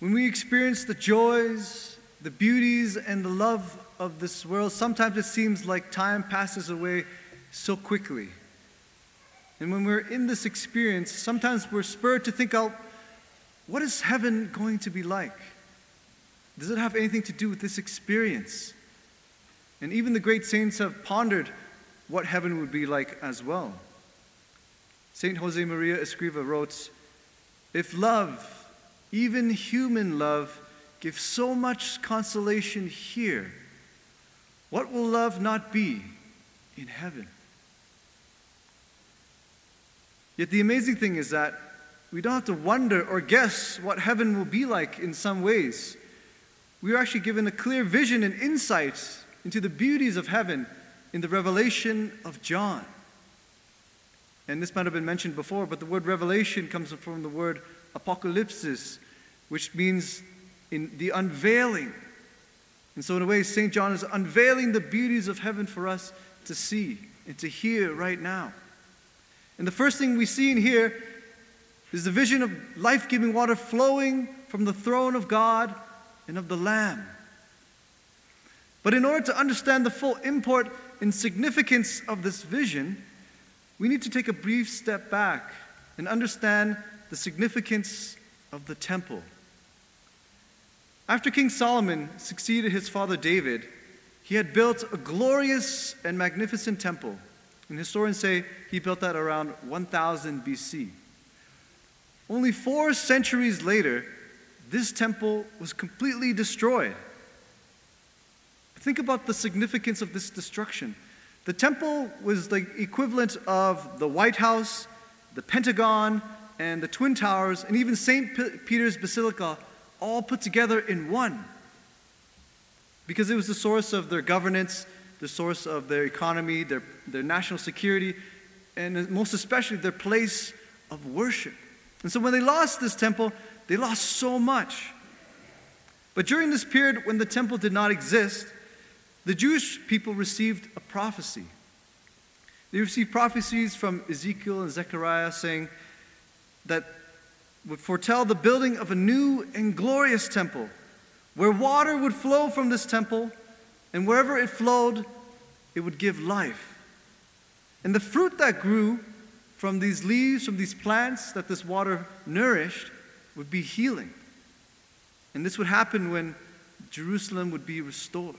When we experience the joys, the beauties, and the love of this world, sometimes it seems like time passes away so quickly. And when we're in this experience, sometimes we're spurred to think out, what is heaven going to be like? Does it have anything to do with this experience? And even the great saints have pondered what heaven would be like as well. Saint Jose Maria Escriva wrote, "If love, even human love, gives so much consolation here, what will love not be in heaven?" Yet the amazing thing is that we don't have to wonder or guess what heaven will be like in some ways. We are actually given a clear vision and insight into the beauties of heaven in the revelation of John. And this might have been mentioned before, but the word revelation comes from the word apocalypsis, which means in the unveiling. And so in a way, St. John is unveiling the beauties of heaven for us to see and to hear right now. And the first thing we see and hear is the vision of life-giving water flowing from the throne of God and of the Lamb. But in order to understand the full import and significance of this vision, we need to take a brief step back and understand the significance of the temple. After King Solomon succeeded his father David, he had built a glorious and magnificent temple. And historians say he built that around 1000 BC. Only 4 centuries later, this temple was completely destroyed. Think about the significance of this destruction. The temple was the equivalent of the White House, the Pentagon, and the Twin Towers, and even St. Peter's Basilica, all put together in one. Because it was the source of their governance, the source of their economy, their national security, and most especially their place of worship. And so when they lost this temple, they lost so much. But during this period when the temple did not exist, the Jewish people received a prophecy. They received prophecies from Ezekiel and Zechariah saying that would foretell the building of a new and glorious temple, where water would flow from this temple, and wherever it flowed, it would give life. And the fruit that grew from these leaves, from these plants that this water nourished, would be healing. And this would happen when Jerusalem would be restored.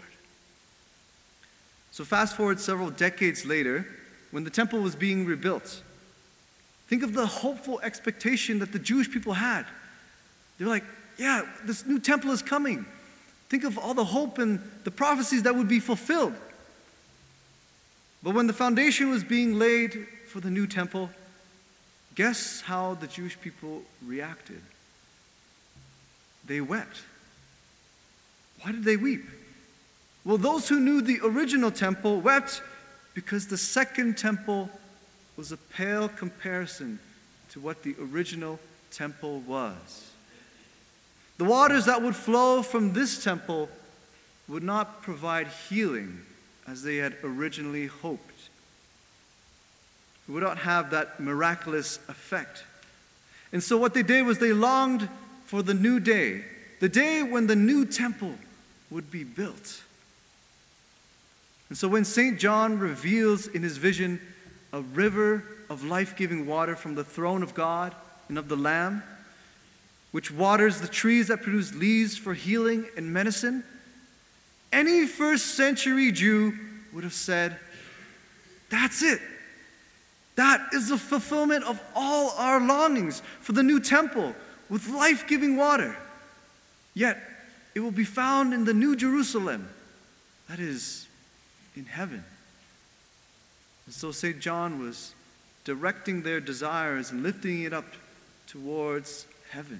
So fast forward several decades later, when the temple was being rebuilt, think of the hopeful expectation that the Jewish people had. They were like, yeah, this new temple is coming. Think of all the hope and the prophecies that would be fulfilled. But when the foundation was being laid for the new temple, guess how the Jewish people reacted? They wept. Why did they weep? Well, those who knew the original temple wept because the second temple was a pale comparison to what the original temple was. The waters that would flow from this temple would not provide healing as they had originally hoped. It would not have that miraculous effect. And so what they did was they longed for the new day, the day when the new temple would be built. And so when St. John reveals in his vision a river of life-giving water from the throne of God and of the Lamb, which waters the trees that produce leaves for healing and medicine, any first century Jew would have said, that's it. That is the fulfillment of all our longings for the new temple with life-giving water. Yet, it will be found in the New Jerusalem, that is, in heaven. And so St. John was directing their desires and lifting it up towards heaven.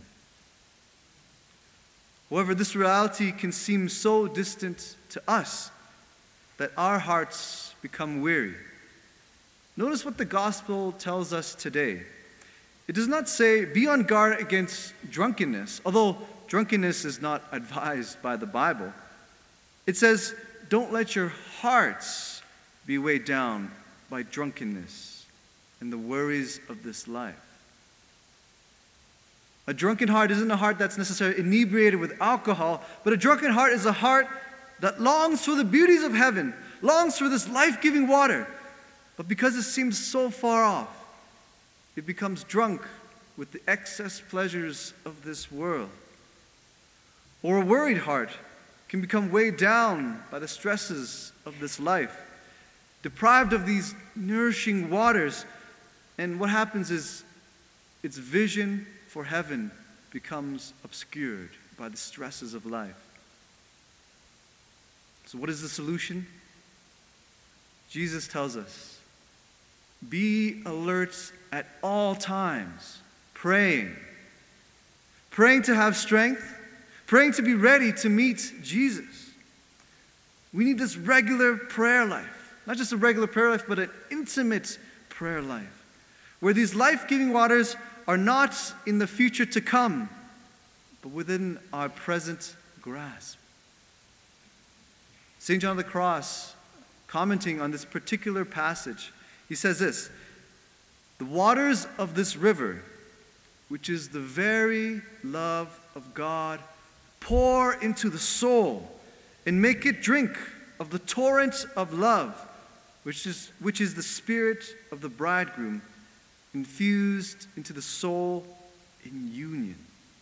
However, this reality can seem so distant to us that our hearts become weary. Notice what the gospel tells us today. It does not say, be on guard against drunkenness, although drunkenness is not advised by the Bible. It says, don't let your hearts be weighed down by drunkenness and the worries of this life. A drunken heart isn't a heart that's necessarily inebriated with alcohol, but a drunken heart is a heart that longs for the beauties of heaven, longs for this life-giving water. But because it seems so far off, it becomes drunk with the excess pleasures of this world. Or a worried heart can become weighed down by the stresses of this life, deprived of these nourishing waters, and what happens is its vision for heaven becomes obscured by the stresses of life. So what is the solution? Jesus tells us, be alert at all times, praying. Praying to have strength, praying to be ready to meet Jesus. We need this regular prayer life. Not just a regular prayer life, but an intimate prayer life, where these life-giving waters are not in the future to come, but within our present grasp. St. John of the Cross, commenting on this particular passage, he says this, the waters of this river, which is the very love of God, pour into the soul and make it drink of the torrent of love, which is the spirit of the bridegroom, infused into the soul in union.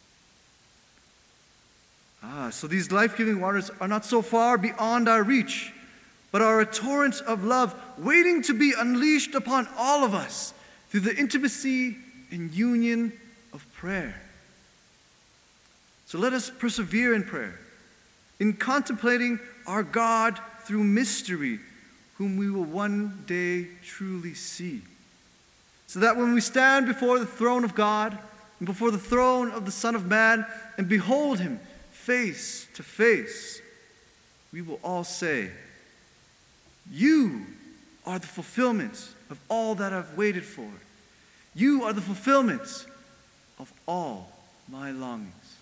So these life-giving waters are not so far beyond our reach, but are a torrent of love waiting to be unleashed upon all of us through the intimacy and union of prayer. So let us persevere in prayer, in contemplating our God through mystery, whom we will one day truly see. So that when we stand before the throne of God and before the throne of the Son of Man and behold him face to face, we will all say, you are the fulfillment of all that I've waited for. You are the fulfillment of all my longings.